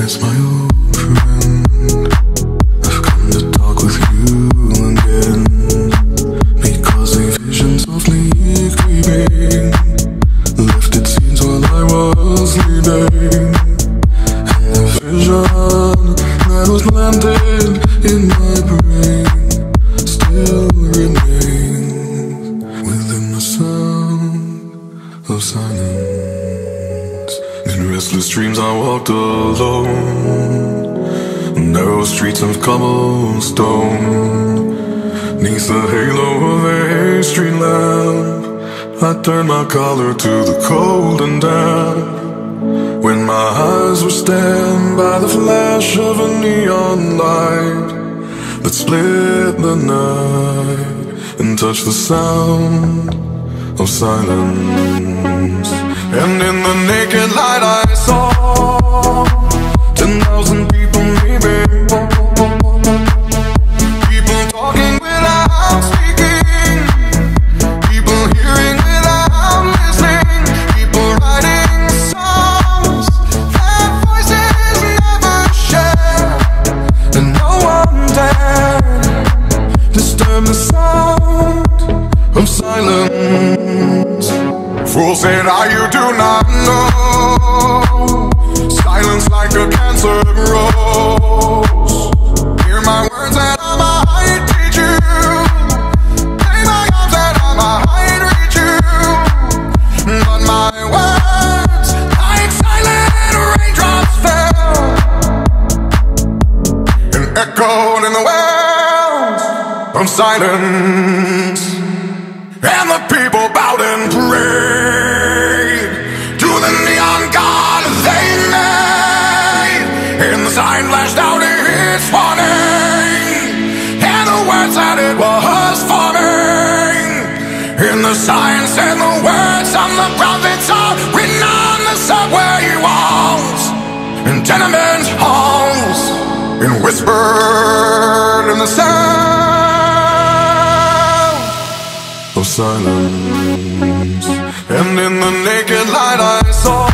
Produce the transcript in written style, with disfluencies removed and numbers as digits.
miss my old friend. I've come to talk with you again, because a vision softly creeping left its scenes while I was sleeping. And the vision that was planted in my brain still remains within the sound of silence. In restless dreams I walked alone, narrow streets of cobblestone. Neath the halo of a street lamp, I turned my collar to the cold and damp. When my eyes were stabbed by the flash of a neon light that split the night and touched the sound of silence. And in the naked light I saw 10,000 people leaving, people talking without speaking, people hearing without listening, people writing songs that voices never share, and no one dared disturb the sound of silence. Fool said you do not know, silence like a cancer grows. Hear my words and I might teach you, lay my arms and I might reach you, but my words like silent raindrops fell and echoed in the wells of silence. And the people bowed and prayed to the neon god they made, and the sign flashed out its warning, and the words that it was forming. And the sign said the words of the prophets are written on the subway walls and tenement halls, and whispered in the sound of silence. And in the naked light I saw